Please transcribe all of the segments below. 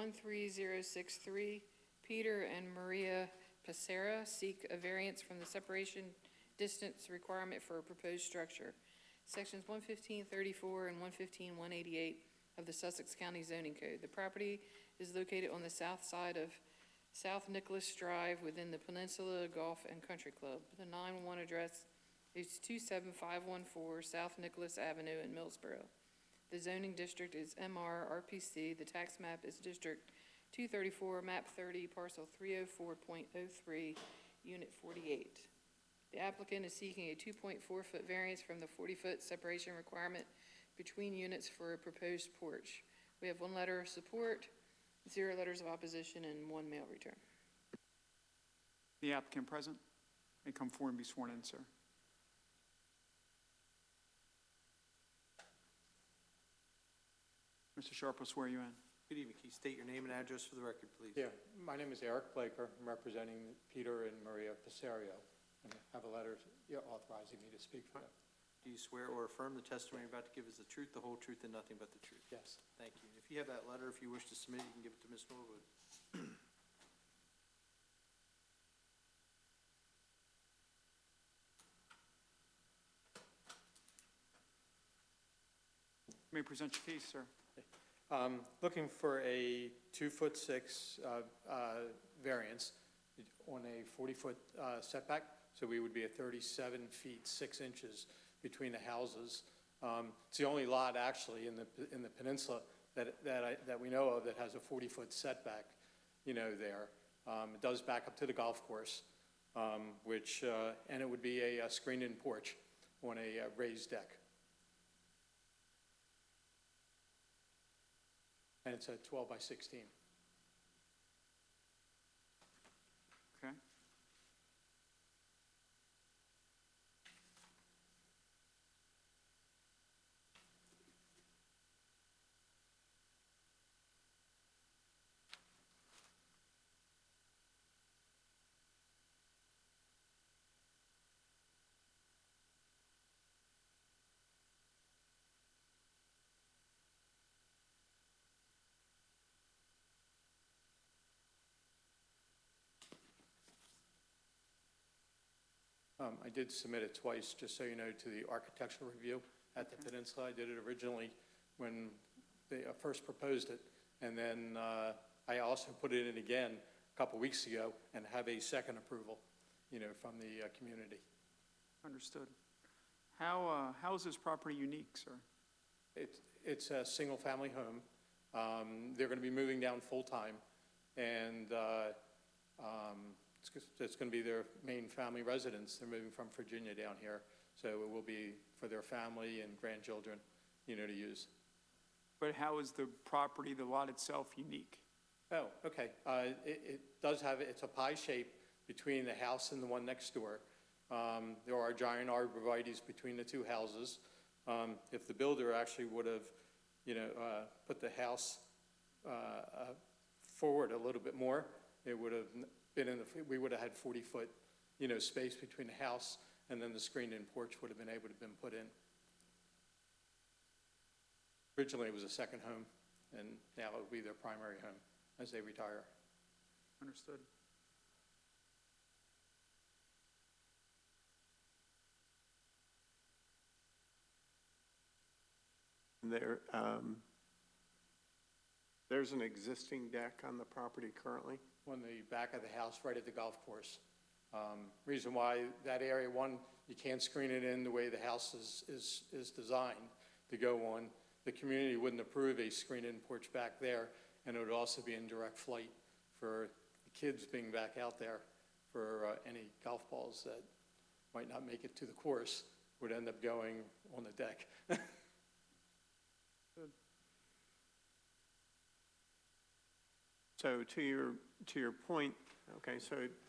13063, Peter and Maria Pacera seek a variance from the separation distance requirement for a proposed structure. Sections 115.34 and 115.188 of the Sussex County Zoning Code. The property is located on the south side of South Nicholas Drive within the Peninsula Golf and Country Club. The 911 address is 27514 South Nicholas Avenue in Millsboro. The zoning district is MR-RPC. The tax map is District 234, Map 30, Parcel 304.03, Unit 48. The applicant is seeking a 2.4-foot variance from the 40-foot separation requirement between units for a proposed porch. We have 1 letter of support, 0 letters of opposition, and 1 mail return. The applicant present may come forward and be sworn in, sir. Mr. Sharp will swear you in. Good evening. Can you state your name and address for the record, please? Yeah, my name is Eric Blaker. I'm representing Peter and Maria Pacero, and I have a letter authorizing me to speak for them. Do you swear or affirm the testimony you're about to give is the truth, the whole truth, and nothing but the truth? Yes. Thank you. If you have that letter, if you wish to submit, you can give it to Ms. Norwood. You may present your case, sir. Looking for a 2'6" variance on a 40-foot setback. So we would be at 37 feet 6 inches between the houses. It's the only lot actually in the peninsula that we know of that has a 40-foot setback, there. It does back up to the golf course, and it would be a screened-in porch on a raised deck. And it's a 12 by 16. Okay. I did submit it twice, just so you know, to the architectural review at the Peninsula. I did it originally when they first proposed it, and then I also put it in again a couple weeks ago and have a second approval, from the community. Understood. How is this property unique, sir? It's a single-family home. They're going to be moving down full-time, and it's going to be their main family residence. They're moving from Virginia down here, so it will be for their family and grandchildren, to use. But how is the property, the lot itself, unique? Oh, okay. It does have, it's a pie shape between the house and the one next door. There are giant arborvitaes between the two houses. If the builder actually would have, put the house forward a little bit more, it would have been we would have had 40-foot, space between the house and then the screened-in porch would have been able to have been put in. Originally, it was a second home, and now it will be their primary home as they retire. Understood. There's an existing deck on the property currently? On the back of the house, right at the golf course. Reason why that area, one, you can't screen it in the way the house is designed to go on. The community wouldn't approve a screen-in porch back there, and it would also be in direct flight for the kids being back out there for any golf balls that might not make it to the course would end up going on the deck. Good. So to your point, okay,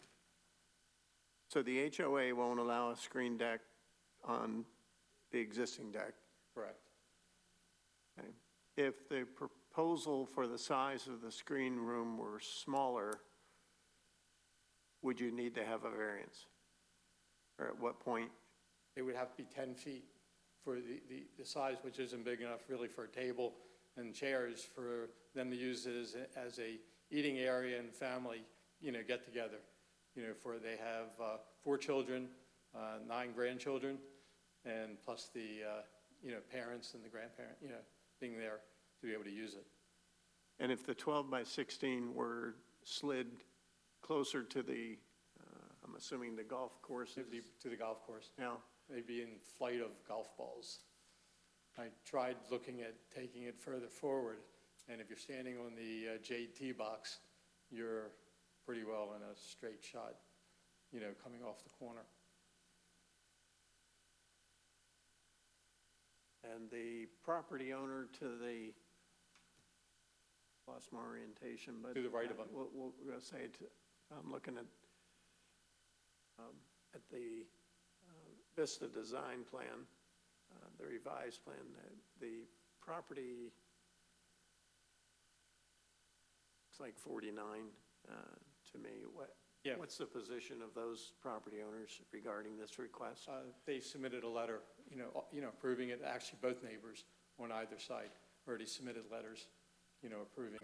so the HOA won't allow a screen deck on the existing deck? Correct. Okay. If the proposal for the size of the screen room were smaller, would you need to have a variance? Or at what point? It would have to be 10 feet for the size, which isn't big enough really for a table and chairs for them to use it as a eating area and family, get together. They have 4 children, 9 grandchildren, and plus the, parents and the grandparent, being there to be able to use it. And if the 12 by 16 were slid closer to the, I'm assuming the golf courses? It'd be to the golf course. Yeah, They'd be in flight of golf balls. I tried looking at taking it further forward, and if you're standing on the jade tee box, you're pretty well in a straight shot, coming off the corner. and the property owner to the, lost my orientation, but. To the right of them. We're gonna say, I'm looking at the Vista design plan, the revised plan, the property, it's like 49 to me. Yeah. What's the position of those property owners regarding this request? They submitted a letter, approving it. Actually, both neighbors on either side already submitted letters, approving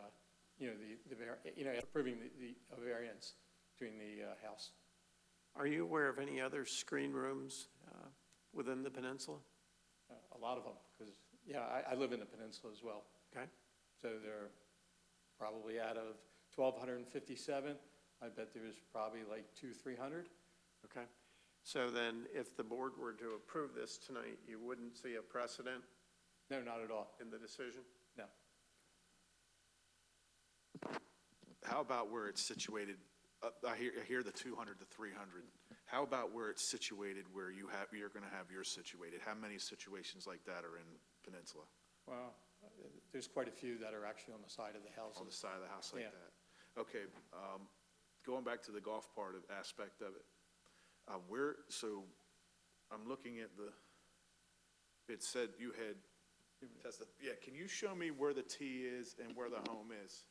approving the variance between the house. Are you aware of any other screen rooms within the peninsula? A lot of them, because, I live in the peninsula as well. Okay. So they're probably out of 1,257, I bet there's probably like 200-300. Okay. So then, if the board were to approve this tonight, you wouldn't see a precedent No, not at all. in the decision? No. How about where it's situated? I hear the 200 to 300. How about where it's situated, where you're going to have yours situated? How many situations like that are in Peninsula? Well, there's quite a few that are actually on the side of the house. On the side of the house like Yeah. that? Okay, going back to the golf aspect of it, so I'm looking at it said you had tested, yeah, can you show me where the tee is and where the home is?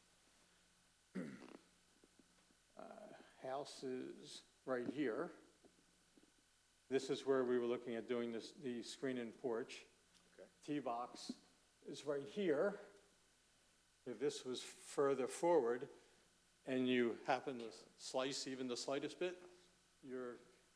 House is right here. This is where we were looking at doing the screen and porch. Okay. Tee box is right here. If this was further forward and you happen to slice even the slightest bit, you're,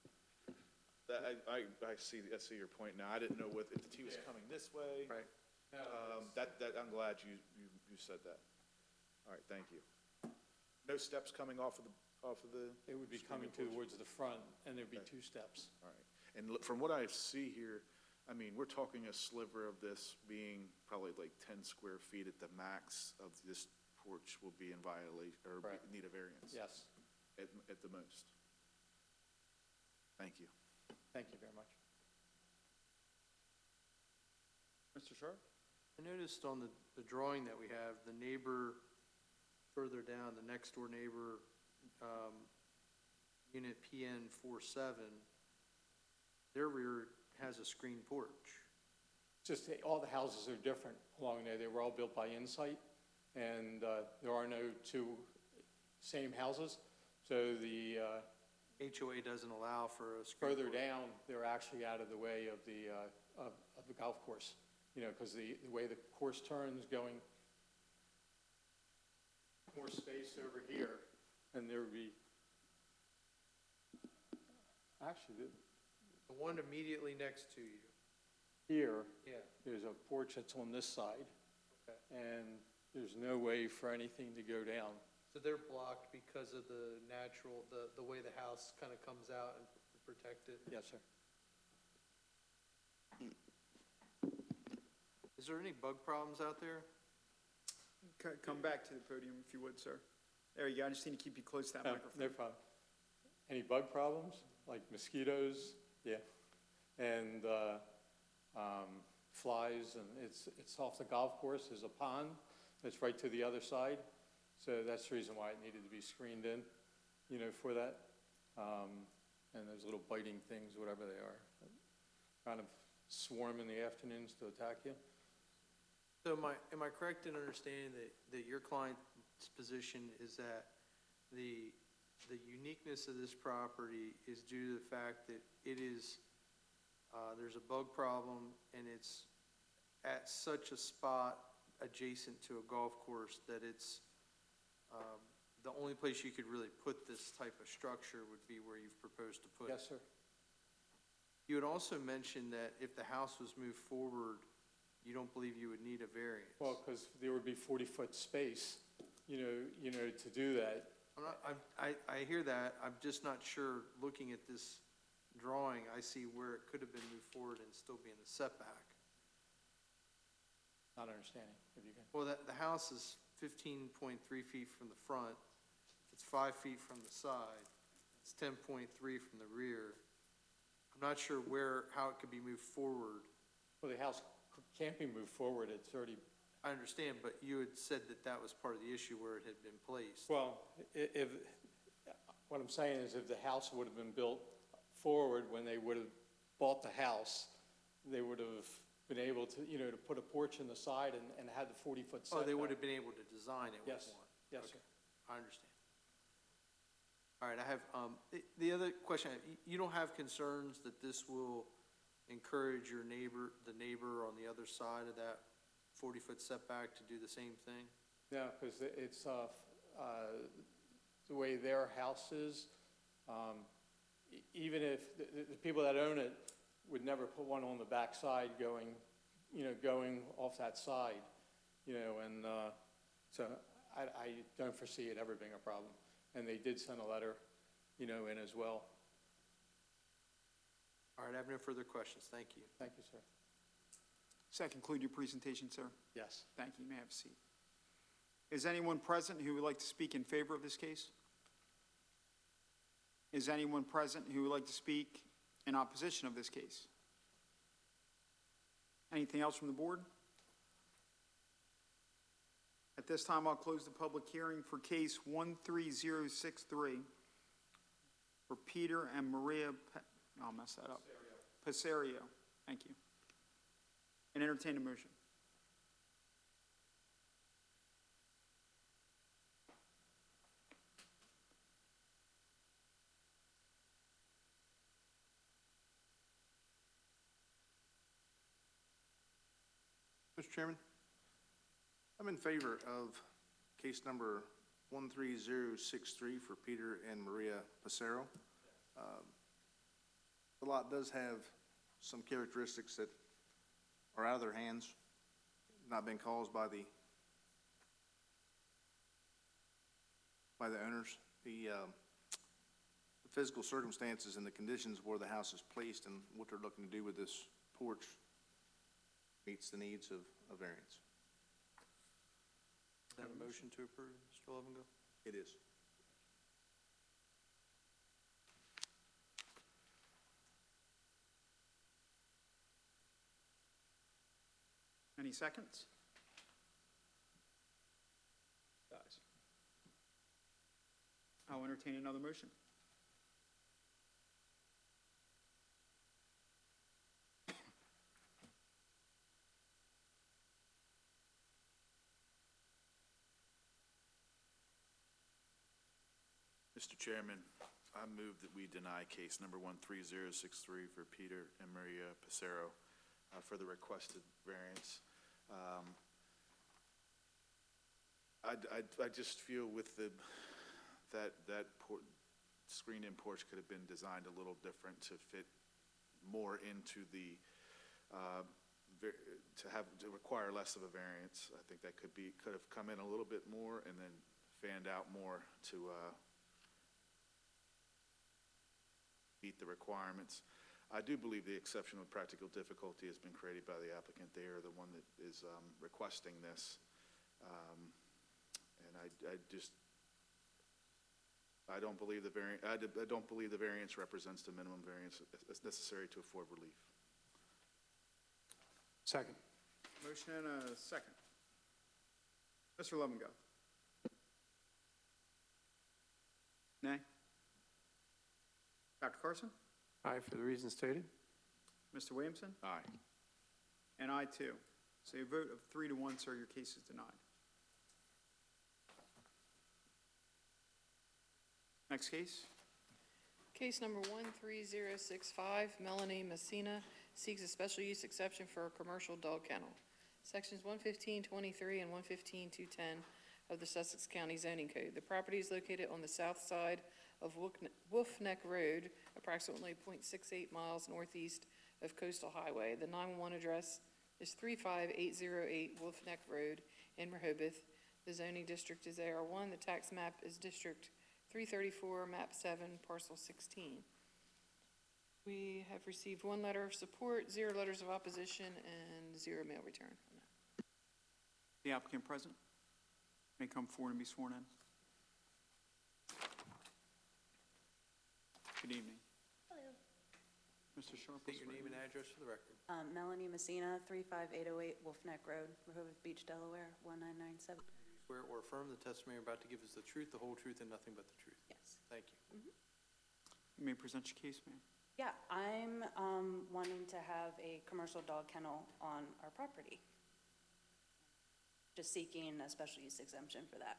I see your point now. I didn't know if the tee was coming this way. right. I'm glad you said that. All right, thank you. No steps coming off of the. It would be screen coming and porch? towards the front, and there'd be Okay. 2 steps. All right. And from what I see here, I mean, we're talking a sliver of this being probably like 10 square feet at the max of this porch will be in violation, or Correct. need a variance. Yes. At the most. Thank you. Thank you very much. Mr. Sharp? I noticed on the drawing that we have, the neighbor further down, the next door neighbor, unit PN 47, their rear has a screen porch. Just all the houses are different along there. They were all built by Insight, and there are no 2 same houses. So the HOA doesn't allow for a screen further porch. down, they're actually out of the way of the golf course, because the way the course turns, going more space over here, and there would be, actually, The one immediately next to you. here, Yeah. there's a porch that's on this side, Okay. and there's no way for anything to go down. So they're blocked because of the natural, the way the house kind of comes out and protect it. Yes, sir. Is there any bug problems out there? Come back to the podium if you would, sir. There you go. I just need to keep you close to that No microphone. problem. Any bug problems, like mosquitoes? Yeah. And flies, and it's off the golf course. There's a pond that's right to the other side. So that's the reason why it needed to be screened in, for that. And those little biting things, whatever they are, that kind of swarm in the afternoons to attack you. So am I correct in understanding that your client's position is that the uniqueness of this property is due to the fact that it is, there's a bug problem and it's at such a spot adjacent to a golf course, that it's, the only place you could really put this type of structure would be where you've proposed to put it. Yes, sir. You had also mentioned that if the house was moved forward, you don't believe you would need a variance. Well, because there would be 40-foot space, you know, to do that. I hear that, I'm just not sure, looking at this drawing, I see where it could have been moved forward and still be in the setback. Not understanding, if you can. Well, the house is 15.3 feet from the front, it's 5 feet from the side, it's 10.3 from the rear. I'm not sure how it could be moved forward. Well, the house can't be moved forward, it's already, I understand, but you had said that that was part of the issue where it had been placed. well, what I'm saying is if the house would have been built forward when they would have bought the house, they would have been able to, you know, to put a porch in the side and had the 40-foot Oh, setback. they would have been able to design it with Yes, one? yes, Okay, sir. I understand. All right, I have, the other question, you don't have concerns that this will encourage the neighbor on the other side of that 40-foot setback to do the same thing? No, because it's, the way their house is, even if, the people that own it would never put one on the back side going off that side, you know, and, so I don't foresee it ever being a problem. And they did send a letter, you know, in as well. All right, I have no further questions, thank you. Thank you, sir. Does that conclude your presentation, sir? Yes. Thank you. You may have a seat. Is anyone present who would like to speak in favor of this case? Is anyone present who would like to speak in opposition of this case? Anything else from the board? At this time, I'll close the public hearing for case 13063 for Peter and Maria, I'll mess that up. Passario. Thank you. And entertain a motion. Mr. Chairman, I'm in favor of case number 13063 for Peter and Maria Passero. The lot does have some characteristics that are out of their hands, not been caused by the owners. The physical circumstances and the conditions where the house is placed and what they're looking to do with this porch meets the needs of a variance. Is that a motion to approve, Mr. Lovingo? It is. Any seconds? Dies. I'll entertain another motion. Mr. Chairman, I move that we deny case number 13063 for Peter and Maria Passero for the requested variance. I just feel with that screened-in porch could have been designed a little different to fit more into the to require less of a variance. I think that could have come in a little bit more and then fanned out more to meet the requirements. I do believe the exception of practical difficulty has been created by the applicant. They are the one that is requesting this. And I don't believe the variance represents the minimum variance that's necessary to afford relief. Second. Motion and a second. Mr. Lovingo. Nay? Dr. Carson? Aye, for the reasons stated. Mr. Williamson? Aye. And I too. So a vote of 3-1, sir, your case is denied. Next case? Case number 13065, Melanie Messina seeks a special use exception for a commercial dog kennel. Sections 115.23 and 115.210 of the Sussex County zoning code. The property is located on the south side of Wolf Neck Road, approximately 0.68 miles northeast of Coastal Highway. The 911 address is 35808 Wolf Neck Road in Rehoboth. The zoning district is AR1. The tax map is District 334, Map 7, Parcel 16. We have received 1 letter of support, 0 letters of opposition, and 0 mail return on that. The applicant present may come forward and be sworn in. Good evening. Hello. Mr. Sharp. State your name and address for the record. Melanie Messina, 35808 Wolf Neck Road, Rehoboth Beach, Delaware, 1997. Swear or affirm the testimony you're about to give is the truth, the whole truth, and nothing but the truth. Yes. Thank you. You may present your case, ma'am. Yeah, I'm wanting to have a commercial dog kennel on our property. Just seeking a special use exemption for that.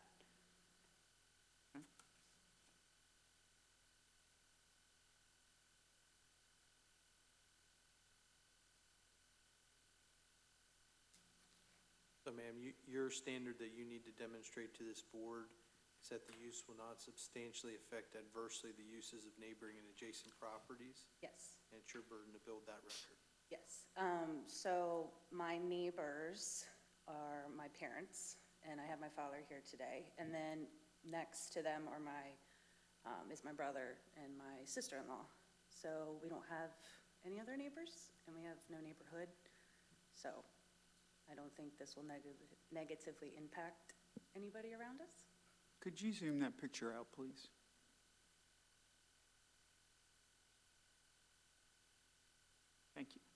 So ma'am, your standard that you need to demonstrate to this board is that the use will not substantially affect adversely the uses of neighboring and adjacent properties, Yes, and it's your burden to build that record. yes. So my neighbors are my parents, and I have my father here today. And then next to them are is my brother and my sister-in-law. So we don't have any other neighbors, and we have no neighborhood. So I don't think this will negatively impact anybody around us. Could you zoom that picture out, please? Thank you.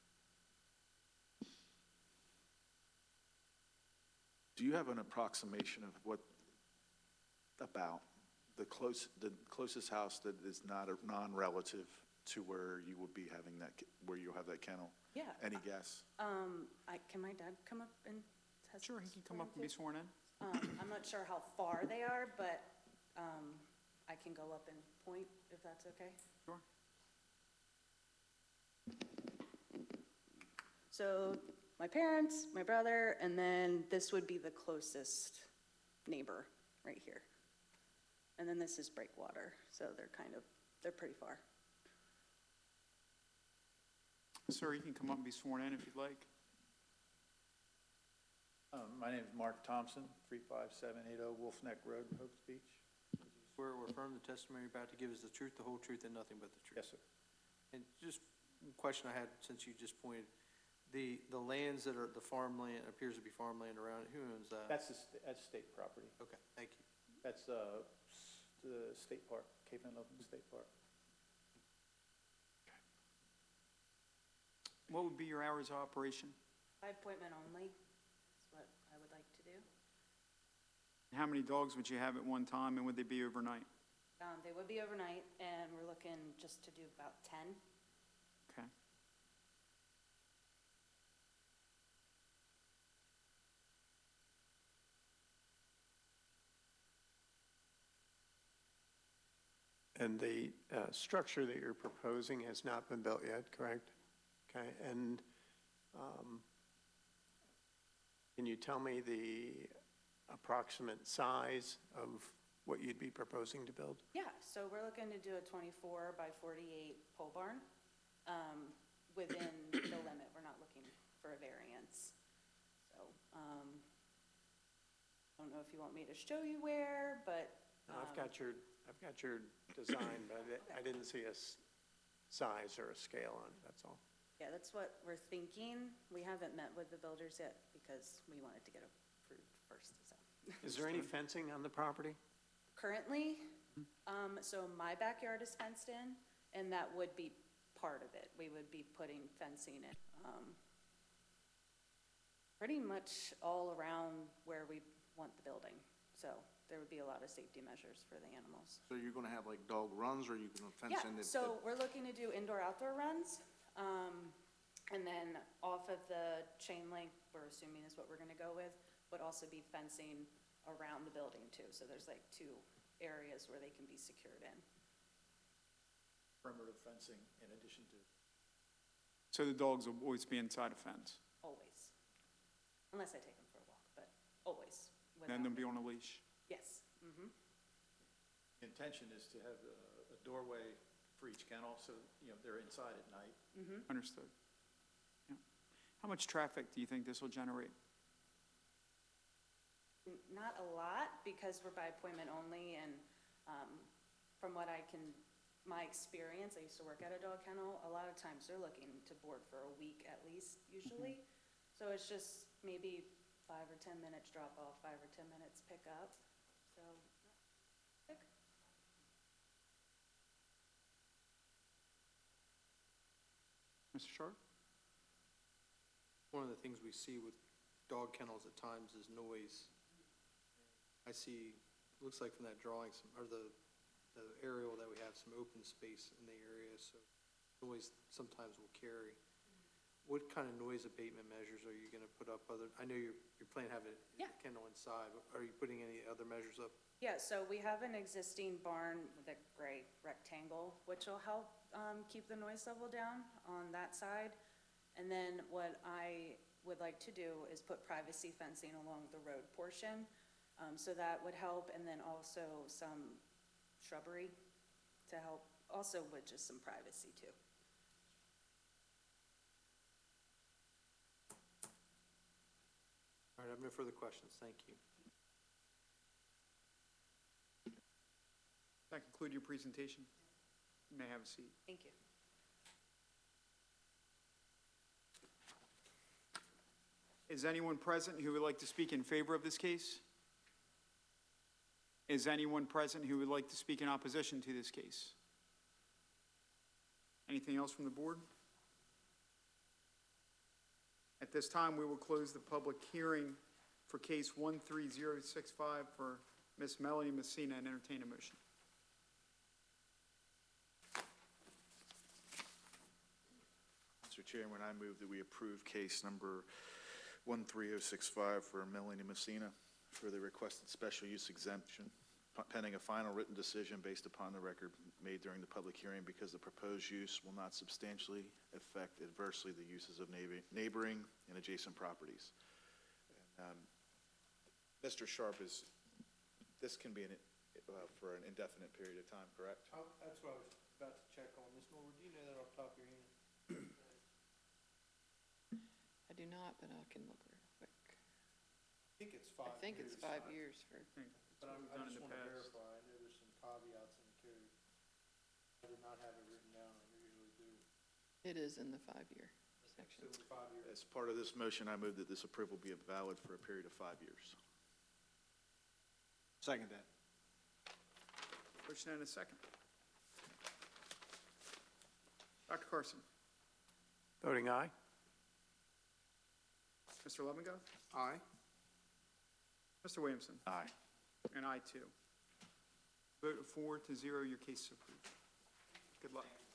Do you have an approximation of what, about the closest house that is not a non-relative to where you would be having that, where you'll have that kennel? Yeah. Any guess? Can my dad come up and testify? Sure, he can come up and be sworn in. I'm not sure how far they are, but I can go up and point if that's okay. Sure. So my parents, my brother, and then this would be the closest neighbor right here. And then this is Breakwater, so they're pretty far. Sir, you can come up and be sworn in if you'd like. My name is Mark Thompson, 35780 Wolf Neck Road, Rehoboth Beach. Swear or affirm the testimony you're about to give is the truth, the whole truth, and nothing but the truth. Yes, sir. And just a question I had, since you just pointed, the lands that are, the farmland, appears to be farmland around it, who owns that? That's state property. Okay, thank you. That's the state park, Cape Ann Open State Park. What would be your hours of operation? By appointment only is what I would like to do. How many dogs would you have at one time, and would they be overnight? They would be overnight, and we're looking just to do about 10. Okay. And the structure that you're proposing has not been built yet, correct? Okay, and can you tell me the approximate size of what you'd be proposing to build? Yeah, so we're looking to do a 24 by 48 pole barn within the limit. We're not looking for a variance. So I don't know if you want me to show you where, but I've got your design, but I didn't see a size or a scale on it, that's all. yeah, that's what we're thinking. We haven't met with the builders yet because we wanted to get approved first. So Is there any fencing on the property? currently, so my backyard is fenced in, and that would be part of it. We would be putting fencing in pretty much all around where we want the building. So there would be a lot of safety measures for the animals. So you're gonna have like dog runs, or you're gonna fence Yeah, in it? so we're looking to do indoor-outdoor runs, and then off of the chain link, we're assuming is what we're gonna go with, would also be fencing around the building too. So there's like 2 areas where they can be secured in. Perimeter fencing in addition to. So the dogs will always be inside a fence? Always. unless I take them for a walk, but always without. And then be on a leash. Yes, mm-hmm. The intention is to have a doorway for each kennel, so, they're inside at night. Understood. Yeah. How much traffic do you think this will generate? Not a lot, because we're by appointment only, and from what my experience, I used to work at a dog kennel, a lot of times they're looking to board for a week at least, usually. So it's just maybe 5 or 10 minutes drop off, 5 or 10 minutes pick up, so. Quick. Mr. Sharp? One of the things we see with dog kennels at times is noise. I see, looks like from that drawing, or the aerial that we have, some open space in the area, so noise sometimes will carry. What kind of noise abatement measures are you gonna put up I know you're planning to have a Yeah. kennel inside, but are you putting any other measures up? Yeah, so we have an existing barn with a gray rectangle, which will help keep the noise level down on that side. And then what I would like to do is put privacy fencing along the road portion. So that would help, and then also some shrubbery to help, also with just some privacy too. All right, I have no further questions, thank you. That conclude your presentation? You may have a seat. Thank you. Is anyone present who would like to speak in favor of this case? Is anyone present who would like to speak in opposition to this case? Anything else from the board? At this time, we will close the public hearing for case 13065 for Ms. Melanie Messina and entertain a motion. Mr. Chairman, I move that we approve case number 13065 for Melanie Messina for the requested special use exemption pending a final written decision based upon the record made during the public hearing, because the proposed use will not substantially affect adversely the uses of neighboring and adjacent properties. And, Mr. Sharp, this can be for an indefinite period of time, correct? That's what I was about to check on. Ms. Norwood, do you know that off the top of your head? I do not, but I can look real quick. I think it's 5 years. I think it's 5 years for, But That's what we've I done in just the want to past. verify, I know there's some caveats in the code. I did not have it written down, I usually do. it is in the 5-year section. So 5 years. As part of this motion, I move that this approval be valid for a period of 5 years. Second that. Motion and a second. Dr. Carson? Voting aye? Mr. Levengoff? Aye. Mr. Williamson? Aye. And I too. Vote of 4-0, your case is approved. Good luck.